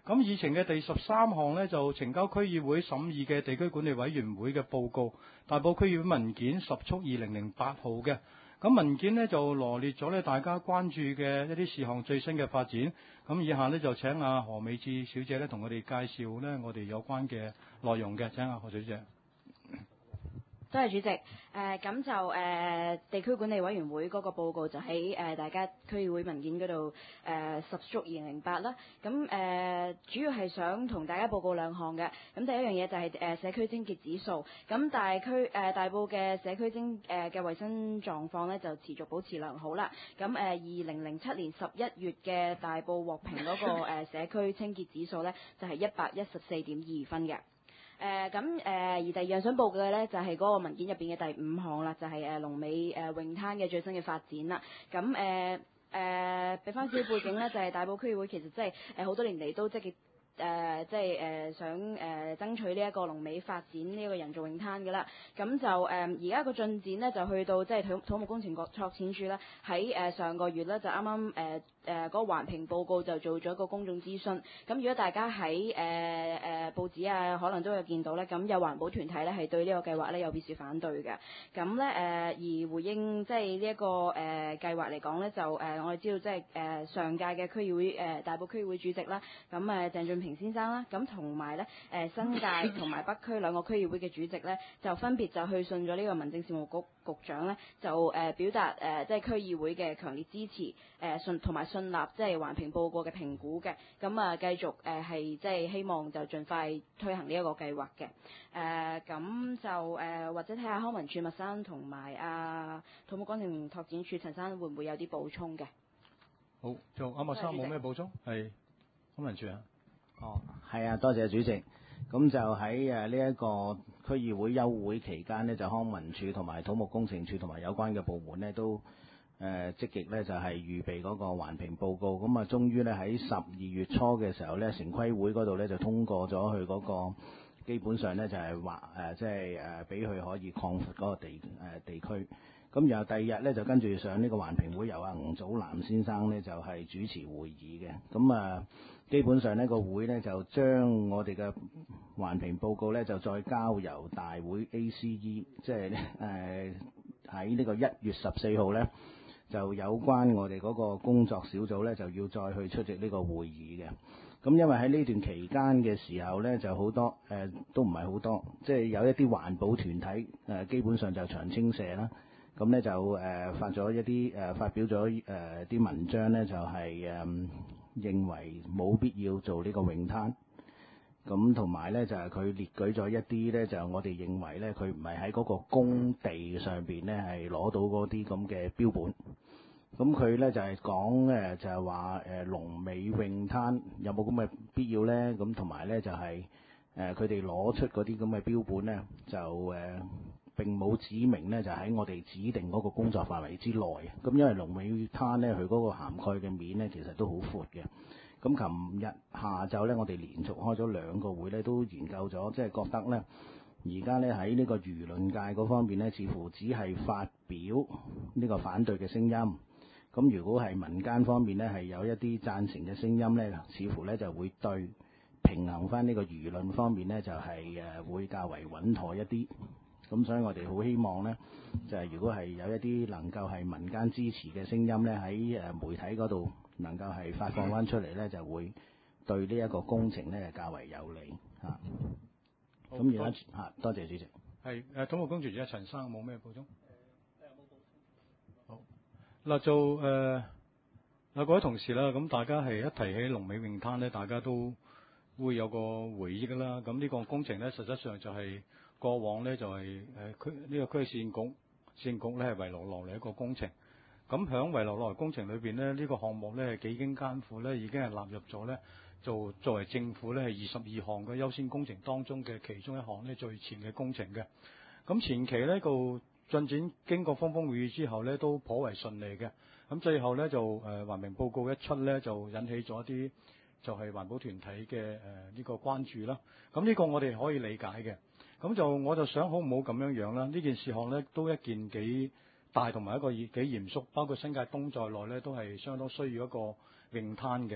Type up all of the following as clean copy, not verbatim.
咁議程嘅第13項呢，就呈交區議會審議嘅地區管理委員會嘅報告，大埔區議會文件10速2008號嘅。咁文件呢，就羅列咗呢大家關注嘅一啲事項最新嘅發展。咁以下呢，就請阿何美智小姐呢同我哋介紹呢我哋有關嘅內容嘅。請阿何小姐。 多謝主席。咁就地區管理委員會嗰個報告就喺大家區議會文件嗰度10速2008啦。咁主要係想同大家報告兩項嘅。咁第一樣嘢就係社區清潔指數。咁大埔嘅社區嘅衛生狀況咧就持續保持良好啦。咁2007年11月嘅大埔獲評嗰個社區清潔指數咧就係114.2分嘅。而第二樣想報嘅咧就係嗰個文件入邊嘅第5項啦，就係龍尾泳灘嘅最新嘅發展啦。咁俾翻少少背景咧，就係大埔區議會其實即係好多年嚟都積極想爭取呢一個龍尾發展呢一個人造泳灘嘅啦。咁就而家個進展咧就去到即係土木工程拓展署咧喺上個月咧就啱啱嗰個環評報告就做咗一個公眾諮詢。咁如果大家喺報紙啊可能都有見到咧，咁有環保團體咧係對呢個計劃咧有表示反對嘅。咁咧而回應即係呢一個計劃嚟講咧，就我哋知道即係上屆嘅區議會大埔區議會主席啦，咁鄭俊平先生啦，咁同埋咧新界同埋北區兩個區議會嘅主席咧，就分別就去信咗呢個民政事務局長咧，就表達即係區議會嘅強烈支持，同埋信納即係環評報告嘅評估嘅。咁繼續係即係希望就盡快推行呢一個計劃嘅。咁就或者睇下康文署麥生同埋土木工程拓展署陳生會唔會有啲補充嘅？ 好，就麥生冇咩補充？係康文署啊。 係啊，多謝主席。咁就喺呢一個區議會休會期間呢，就康文署同埋土木工程署同埋有關嘅部門呢，都積極呢就係預備嗰個環評報告。咁啊，終於呢喺12月初嘅時候呢，城規會嗰度呢就通過咗佢嗰個基本上呢就係話即係俾佢可以擴闊嗰個地區。咁然後第二日呢，就跟住上呢個環評會，由吳祖藍先生呢就係主持會議嘅。咁基本上呢個會呢，就將我哋嘅環評報告呢，就再交由大會 ACE， 即係喺呢個1月14號呢，就有關我哋嗰個工作小組呢，就要再去出席呢個會議嘅。咁因為喺呢段期間嘅時候呢，就好多都唔係好多，即係有一啲環保團體基本上就長青社啦。咁咧就發表咗啲文章咧，就係認為冇必要做呢個泳灘。咁同埋咧就係佢列舉咗一啲咧，就我哋認為咧佢唔係喺嗰個工地上邊咧係攞到嗰啲咁嘅標本。咁佢咧就係講就係話龍尾泳灘有冇咁嘅必要咧？咁同埋咧就係佢哋攞出嗰啲咁嘅標本咧就並冇指明咧，就喺我哋指定嗰個工作範圍之內。咁因為龍尾灘咧，佢嗰個涵蓋嘅面咧，其實都好闊嘅。咁琴日下晝咧，我哋連續開咗2個會咧，都研究咗，即係覺得咧，而家咧喺呢個輿論界嗰方面咧，似乎只係發表呢個反對嘅聲音。咁如果係民間方面咧，係有一啲贊成嘅聲音咧，似乎咧就會對平衡翻呢個輿論方面咧，就係會較為穩妥一啲。咁所以我哋好希望呢，就係如果係有一啲能夠係民間支持嘅聲音呢，喺媒體嗰度能夠係發放翻出嚟呢，就會對呢一個工程呢較為有利嚇。咁而家多謝主席。 係土木工程署陳生冇咩補充？好嗱，就各位同事啦，咁大家係一提起龍尾泳灘呢，大家都會有個回憶啦。咁呢個工程呢，實質上就係過往呢，就係呢個區市政局呢係遺留落嚟一個工程。咁響遺留落嚟工程裏邊呢，呢個項目呢係幾經艱苦呢，已經係納入咗呢，就作為政府呢係22項嘅優先工程當中嘅其中一項呢最前嘅工程嘅。咁前期呢個進展經過風風雨雨之後呢，都頗為順利嘅。咁最後呢，就環評報告一出呢，就引起咗一啲就係環保團體嘅呢個關注啦。咁呢個我哋可以理解嘅。咁我就想好唔好咁樣啦？呢件事項呢，都一件幾大同埋一個幾嚴肅，包括新界東在內呢，都係相當需要一個泳灘嘅。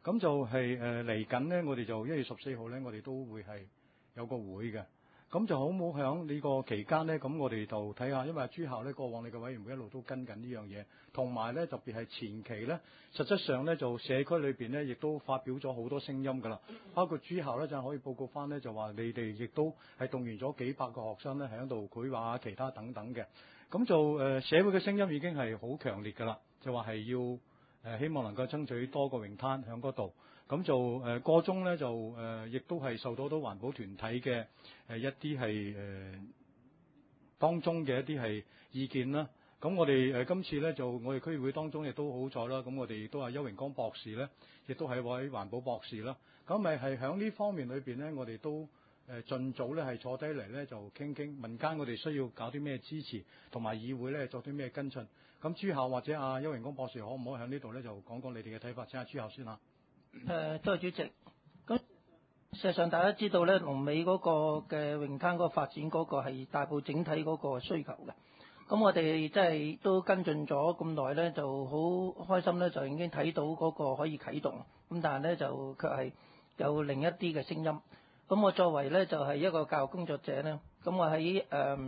咁就係嚟緊呢，我哋就1月14號呢，我哋都會係有個會嘅。咁就好冇響呢個期間呢，咁我哋就睇下，因為朱校呢過往你嘅委員會一路都跟緊呢樣嘢，同埋呢特別係前期呢，實質上呢就社區裏邊呢亦都發表咗好多聲音㗎啦，包括朱校呢就可以報告翻呢，就話你哋亦都係動員咗幾百個學生呢喺度繪畫其他等等嘅，咁就社會嘅聲音已經係好強烈㗎啦，就話係要希望能夠爭取多個泳灘喺嗰度。咁就個中呢，就亦都係受到好多環保團體嘅一啲係當中嘅一啲係意見啦。咁我哋今次呢，就我哋區議會當中亦都好彩啦。咁我哋亦都係邱榮光博士呢，亦都係一位環保博士啦。咁咪係喺呢方面裏邊呢，我哋都盡早呢係坐低嚟呢，就傾傾民間我哋需要搞啲咩支持，同埋議會呢作啲咩跟進。咁朱校或者阿邱榮光博士可唔可以喺呢度呢，就講講你哋嘅睇法？請阿朱校先嚇。 多謝主席。咁事實上大家知道咧，龍尾嗰個嘅泳灘嗰個發展嗰個係大埔整體嗰個需求嘅。咁我哋即係都跟進咗咁耐咧，就好開心咧，就已經睇到嗰個可以啟動。咁但係咧就卻係有另一啲嘅聲音。咁我作為咧就係一個教育工作者咧，咁我喺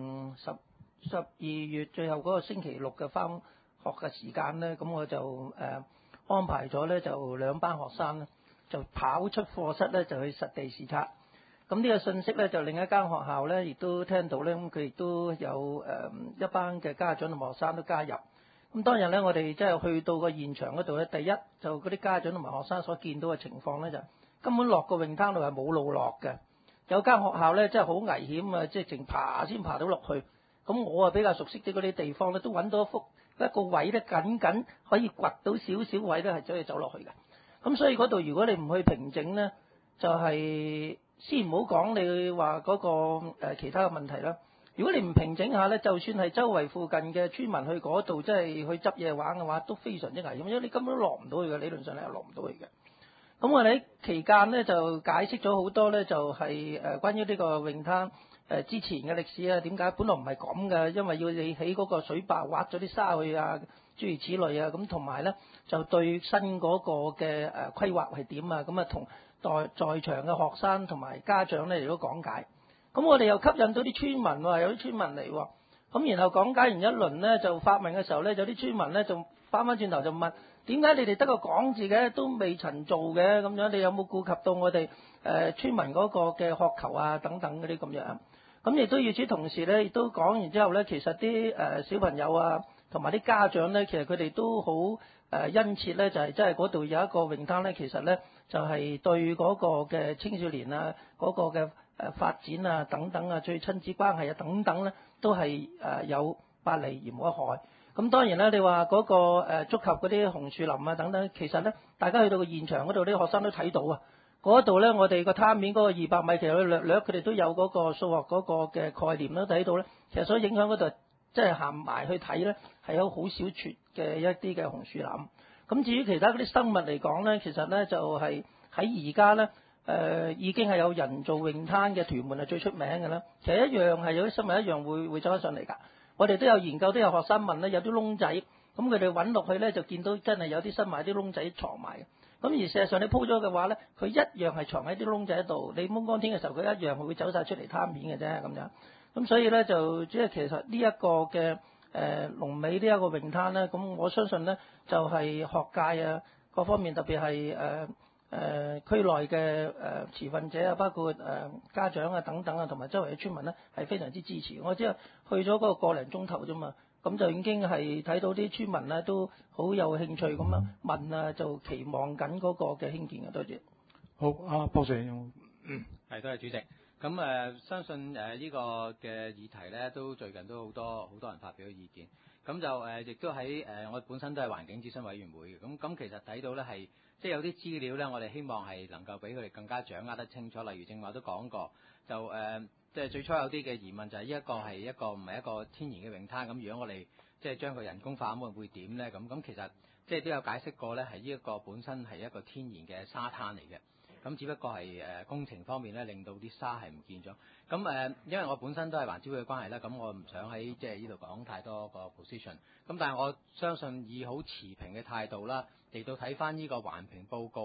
12月最後嗰個星期六嘅返學嘅時間咧，咁我就安排咗咧，就2班學生咧，就跑出課室咧，就去實地視察。咁呢個信息咧，就另一間學校咧，亦都聽到咧，咁佢亦都有一班嘅家長同學生都加入。咁當日咧，我哋即係去到個現場嗰度咧，第一就嗰啲家長同埋學生所見到嘅情況咧，就根本落個泳灘度係冇路落嘅。有間學校咧，真係好危險啊！即係淨爬先爬到落去。咁我啊比較熟悉啲嗰啲地方咧，都揾到一個位咧，緊可以掘到少少位咧，係可以走落去嘅。咁所以嗰度如果你唔去平整咧，就係先唔好講你話嗰個其他嘅問題啦。如果你唔平整下咧，就算係周圍附近嘅村民去嗰度，即係去執嘢玩嘅話，都非常之危險，因為你根本都落唔到去嘅，理論上你係落唔到去嘅。咁我哋喺期間咧就解釋咗好多咧，就係關於呢個泳灘之前嘅歷史啊，點解本來唔係咁嘅，因為要你起嗰個水壩挖咗啲沙去啊，諸如此類啊，咁同埋咧就對新嗰個嘅規劃係點啊，咁啊同在場嘅學生同埋家長咧嚟到講解。咁我哋又吸引到啲村民喎，有啲村民嚟喎，咁然後講解完一輪咧，就發問嘅時候咧，有啲村民咧就翻返轉頭就問：點解你哋得個講字嘅，都未曾做嘅咁樣？你有冇顧及到我哋村民嗰個嘅渴求啊等等嗰啲咁樣？咁亦都與此同時咧，亦都講完之後咧，其實啲小朋友啊，同埋啲家長咧，其實佢哋都好殷切咧，就係即係嗰度有一個泳灘咧，其實咧就係對嗰個嘅青少年啊，嗰個嘅發展啊等等啊，對親子關係啊等等咧，都係有百利而無一害。咁當然啦，你話嗰個觸及嗰啲紅樹林啊等等，其實咧大家去到個現場嗰度，啲學生都睇到啊。嗰度咧，我哋個灘面嗰個200米，其實略佢哋都有嗰個數學嗰個嘅概念啦，睇到咧，其實所影響嗰度，即係行埋去睇咧，係有好少撮嘅一啲嘅紅樹林。咁至於其他嗰啲生物嚟講咧，其實咧就係喺而家咧，已經係有人造泳灘嘅屯門係最出名嘅啦。其實一樣係有啲生物一樣會走得上嚟㗎。我哋都有研究，都有學生問咧，有啲窿仔，咁佢哋揾落去咧，就見到真係有啲生物喺啲窿仔藏埋嘅。咁而事實上你鋪咗嘅話咧，佢一樣係藏喺啲窿仔度。你蒙光天嘅時候，佢一樣會走晒出嚟灘面嘅啫咁樣。咁所以咧就即係其實呢一個嘅龍尾呢一個泳灘咧，咁我相信咧就係學界啊各方面，特別係區內嘅持份者啊，包括家長啊等等啊，同埋周圍嘅村民咧係非常之支持。我只係去咗嗰個零鐘頭啫嘛。咁就已經係睇到啲村民咧都好有興趣咁樣問啊，就期望緊嗰個嘅興建嘅。多謝。 好，博士。 係，多謝主席。咁相信呢個嘅議題咧，都最近都好多人發表意見。咁就亦都喺我本身都係環境諮詢委員會嘅。咁其實睇到咧係即係有啲資料咧，我哋希望係能夠俾佢哋更加掌握得清楚。例如正話都講過，就即係最初有啲嘅疑問就係呢一個係一個唔係一個天然嘅泳灘，咁如果我哋即係將佢人工化咁會點咧？咁其實即係都有解釋過咧，係呢一個本身係一個天然嘅沙灘嚟嘅，咁只不過係工程方面咧令到啲沙係唔見咗。咁因為我本身都係環諮會嘅關係啦，咁我唔想喺即係呢度講太多個 position。咁但係我相信以好持平嘅態度啦，嚟到睇翻呢個環評報告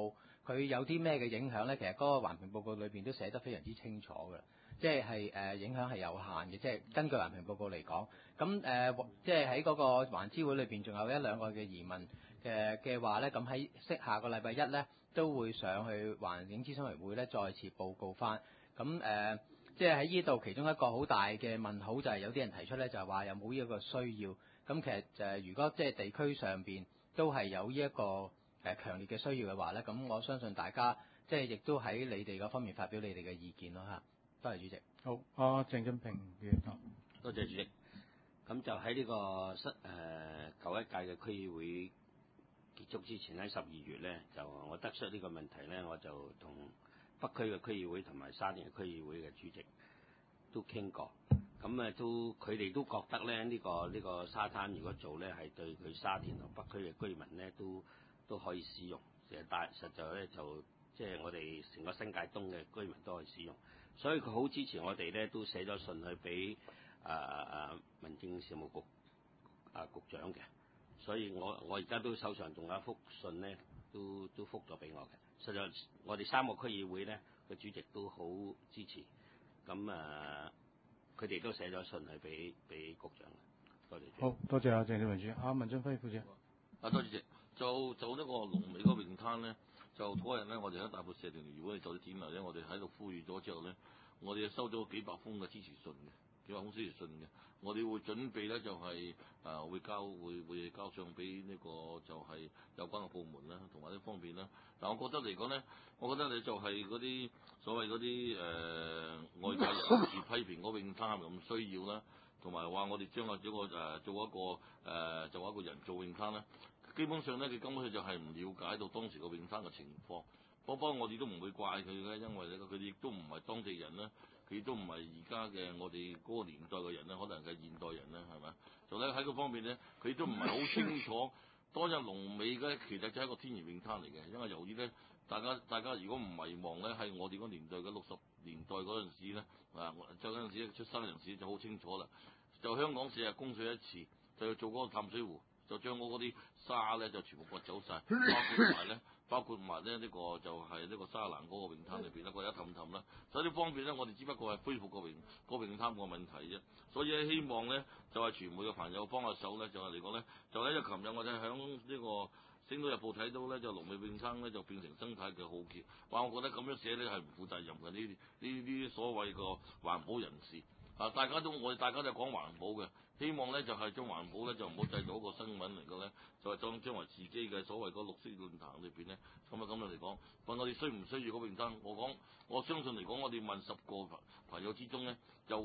佢有啲咩嘅影響咧？其實嗰個環評報告裏邊都寫得非常之清楚㗎啦，即係影響係有限嘅，即係根據環評報告嚟講，咁即係喺嗰個環諮會裏邊仲有1-2個嘅疑問嘅話咧，咁喺下個禮拜1咧都會上去環境諮詢委員會咧再次報告翻，咁即係喺呢度其中一個好大嘅問號就係有啲人提出咧就係話有冇呢一個需要，咁其實就係如果即係地區上邊都係有呢一個強烈嘅需要嘅話咧，咁我相信大家即係亦都喺你哋嗰方面發表你哋嘅意見咯嚇。多謝主席。 好，阿鄭振平嘅多謝主席。咁就喺呢個舊一屆嘅區議會結束之前喺12月咧，就我得出呢個問題咧，我就同北區嘅區議會同埋沙田嘅區議會嘅主席都傾過。咁都佢哋都覺得咧呢個沙灘如果做咧係對佢沙田同北區嘅居民咧都可以使用。實在咧就即係我哋成個新界東嘅居民都可以使用。所以佢好支持我哋咧，都寫咗信去俾民政事務局局長嘅。所以我而家都手上仲有一封信咧，都覆咗俾我嘅。實在我哋3個區議會咧個主席都好支持。咁佢哋都寫咗信去俾局長嘅。多謝。 好多謝阿鄭振平主席。文俊輝副主席。 多謝主席。就呢個龍尾嗰個泳灘咧，就嗰日咧，我哋喺大埔社團聯會做啲展覽咧，我哋喺度呼籲咗之後咧，我哋收咗幾百封嘅支持信嘅，幾百封支持信嘅。我哋會準備咧就係會交上俾呢個就係有關嘅部門啦，同埋呢方面啦。但我覺得嚟講咧，我覺得你就係嗰啲所謂嗰啲外界人士批評嗰泳灘係咪咁需要啦，同埋話我哋將做一個人造泳灘啦。基本上咧，佢根本上就係唔了解到當時個泳灘嘅情況。不過我哋都唔會怪佢嘅，因為咧佢哋亦都唔係當地人啦，佢亦都唔係而家嘅我哋嗰個年代嘅人啦，可能係現代人啦，係咪？就咧喺嗰方面咧，佢都唔係好清楚。當日龍尾咧，其實就係一個天然泳灘嚟嘅，因為由於咧，大家如果唔遺忘咧，喺我哋嗰年代嘅60年代嗰陣時咧，就嗰陣時出生嘅人士就好清楚啦。就香港4日供水一次，就要做嗰個淡水湖。就將嗰啲沙咧就全部掘走晒，包括埋咧呢個就係呢個沙蘭嗰個泳灘裏邊咧，嗰一氹氹啦。所以呢方面咧，我哋只不過係恢復個泳灘個問題啫。所以咧，希望咧就係傳媒嘅朋友幫下手咧，就係嚟講咧，就咧，因為琴日我哋喺呢個《星島日報》睇到咧，就龍尾泳灘咧就變成生態嘅浩劫。哇！我覺得咁樣寫咧係唔負責任嘅，呢啲所謂個環保人士。大家都大家都係講環保嘅，希望咧就係將環保咧就唔好製造一個新聞嚟嘅咧，就係將為自己嘅所謂個綠色論壇裏邊咧，咁樣嚟講，問我哋需唔需要嗰泳灘？我相信嚟講，我哋問10個朋友之中咧，有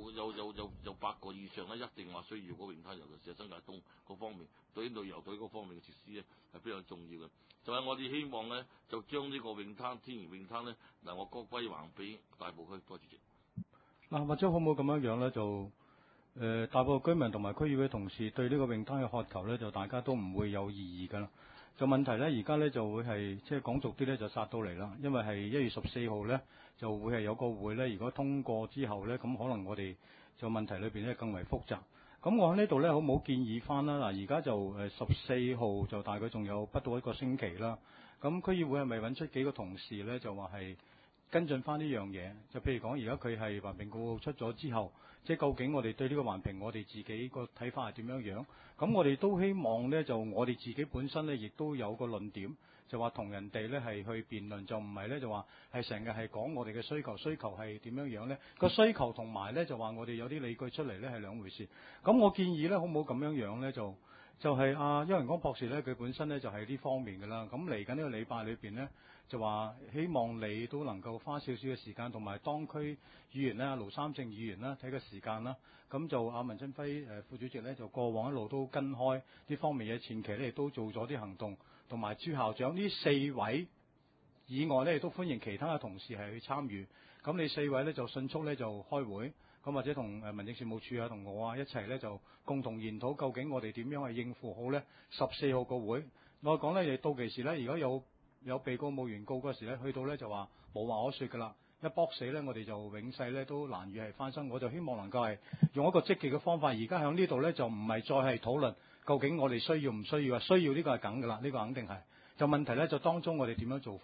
8個以上咧，一定話需要嗰泳歸，尤其是新界東嗰方面，對於旅遊隊嗰方面嘅設施咧係非常重要嘅。就係我哋希望咧，就將呢個泳灘天然泳灘咧，我歸還俾大埔區。多謝主席。 或者可唔可以咁樣咧？就大埔居民同埋區議會同事對呢個泳灘嘅渴求咧，就大家都唔會有異議㗎啦。就問題咧，而家咧就會係即係講俗啲咧，就殺到嚟啦。因為係1月14號咧，就會係有個會咧。如果通過之後咧，咁可能我哋就問題裏邊咧更為複雜。咁我喺呢度咧，好唔好建議翻啦？嗱，而家就14號就大概仲有不到1個星期啦。咁區議會係咪揾出幾個同事咧，就話係跟進翻呢樣嘢？就譬如講，而家佢係環評報告出咗之後，即係究竟我哋對呢個環評，我哋自己個睇法係點樣樣？咁我哋都希望咧，就我哋自己本身咧，亦都有個論點，就話同人哋咧係去辯論，就唔係咧就話係成日係講我哋嘅需求係點樣樣咧？個需求同埋咧就話我哋有啲理據出嚟咧係兩回事。咁我建議咧，好唔好咁樣樣咧？就係邱仁光博士咧，佢本身咧就係呢方面嘅啦。咁嚟緊呢個禮拜裏邊咧，就話希望你都能夠花少少嘅時間，同埋當區議員咧，盧三正議員啦，睇個時間啦。咁就文俊輝副主席咧，就過往一路都跟開呢方面嘅，前期咧亦都做咗啲行動，同埋朱校長呢4位以外咧，亦都歡迎其他嘅同事係去參與。咁你4位咧就迅速咧就開會。咁或者同民政事務處同我一齊咧，就共同研討究竟我哋點樣去應付好咧14號個會。我講咧，到期時咧，如果有被告冇原告嗰時咧，去到咧就話無話可説㗎啦。一搏死咧，我哋就永世咧都難以係翻身。我就希望能夠係用一個積極嘅方法。而家喺呢度咧就唔係再係討論究竟我哋需要唔需要啊？需要呢個係梗㗎啦，呢個肯定係。就問題咧就當中我哋點樣做法？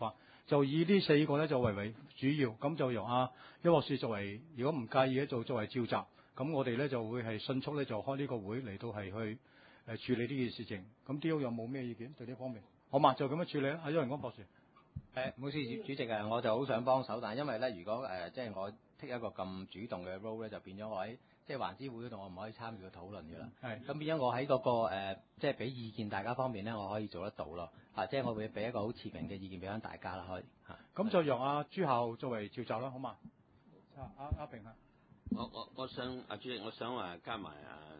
就以呢4個咧就為主要，咁就由邱博士作為，如果唔介意咧就作為召集，咁我哋咧就會係迅速咧就開呢個會嚟到係去處理呢件事情。咁 D.O. 有冇咩意見對呢方面？好嘛，就咁樣處理啦。邱榮光博士。 唔好意思，主席啊，我就好想幫手，但係因為咧，如果即係我 take 一個咁主動嘅 role 咧，就變咗我喺即係環諮會嗰度，我唔可以參與個討論㗎啦。 係。 咁變咗我喺嗰個即係俾意見大家方面咧，我可以做得到咯。即係我會俾一個好持平嘅意見俾翻大家啦，可以嚇。 咁就由朱校作為召集啦，好嘛？阿平啊。 我想主席，我想話加埋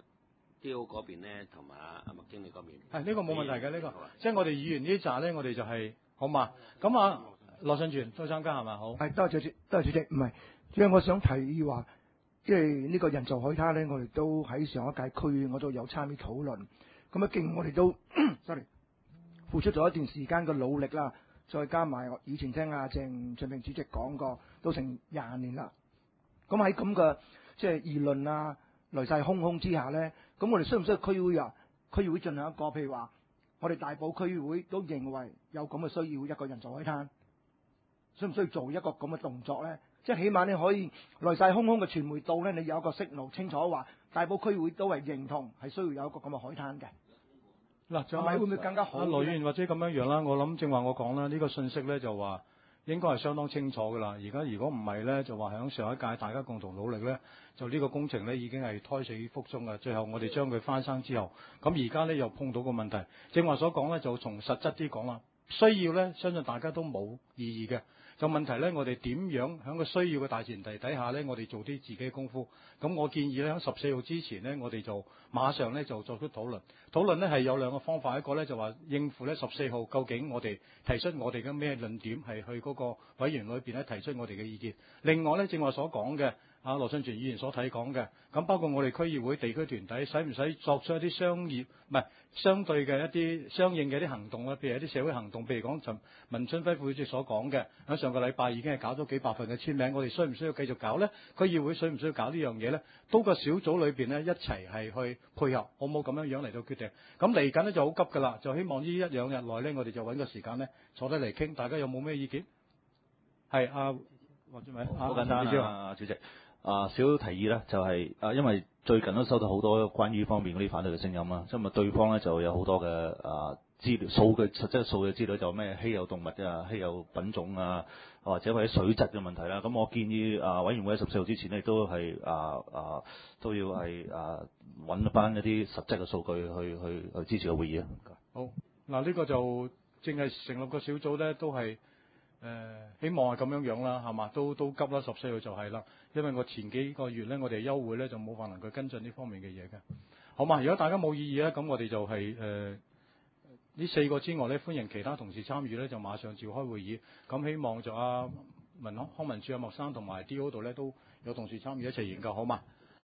D.O. 嗰邊咧，同埋阿麥經理嗰邊。 係呢個冇問題嘅呢個，即係我哋議員呢紮咧，我哋就係好嘛？咁羅信全都參加係咪？好。 係，多謝主席，唔係，即係我想提議話，即係呢個人造海灘咧，我哋都喺上一屆區議我都有參與討論。咁啊，勁我哋都sorry 付出咗一段時間嘅努力啦，再加埋以前聽阿鄭俊平主席講過，都成20年啦。咁喺咁嘅即係議論啊來勢洶洶之下咧，咁我哋需唔需要區議會啊？區議會進行一個譬如話，我哋大埔區議會都認為有咁嘅需要一個人造海灘。需唔需要做一個咁嘅動作咧？即係起碼你可以來勢洶洶嘅傳媒度咧，你有一個息怒清楚話，大埔區會都係認同係需要有一個咁嘅海灘嘅。 嗱， 係咪會唔會更加好？ 羅議員或者咁樣樣啦，我諗正話我講啦，呢個信息咧就話應該係相當清楚㗎啦。而家如果唔係咧，就話響上一屆大家共同努力咧，就呢個工程咧已經係胎死腹中㗎。最後我哋將佢翻生之後，咁而家咧又碰到個問題。正話所講咧，就從實質啲講啦，需要咧相信大家都冇異議嘅。就問題咧，我哋點樣喺個需要嘅大前提底下咧，我哋做啲自己嘅功夫。咁我建議咧，喺14號之前咧，我哋就馬上咧就作出討論。討論咧係有2個方法，一個咧就話應付咧14號，究竟我哋提出我哋嘅咩論點係去嗰個委員裏邊咧提出我哋嘅意見。另外咧，正話所講嘅羅信全議員所睇講嘅，咁包括我哋區議會地區團體，使唔使作出一啲相對嘅一啲相應嘅一啲行動咧？譬如一啲社會行動，譬如講文春輝副主席所講嘅，喺上個禮拜已經係搞咗幾百份嘅簽名，我哋需唔需要繼續搞咧？區議會需唔需要搞呢樣嘢咧？都個小組裏邊咧一齊係去配合，好冇咁樣樣嚟到決定。咁嚟緊咧就好急㗎啦，就希望呢1-2日內咧，我哋就揾個時間咧坐低嚟傾，大家有冇咩意見？係黃俊偉， 好簡單啊，主席。小提議咧就係因為最近都收到好多關於方面嗰啲反對嘅聲音啦，因為對方咧就有好多嘅資料數據，實質數據資料就咩稀有動物啊、稀有品種啊，或者水質嘅問題啦。咁我建議委員會喺14號之前咧都係都要係揾翻一啲實質嘅數據去支持個會議啊。 好，嗱呢個就淨係成立個小組咧，都係。希望係咁樣樣啦，係嘛？都急啦，14號就係啦。因為我前幾個月咧，我哋休會咧就冇法能夠跟進呢方面嘅嘢嘅。好嘛？如果大家冇異議咧，咁我哋就係呢4個之外咧，歡迎其他同事參與咧，就馬上召開會議。咁希望就康文署阿莫生同埋 D.O. 度咧都有同事參與一齊研究，好嘛？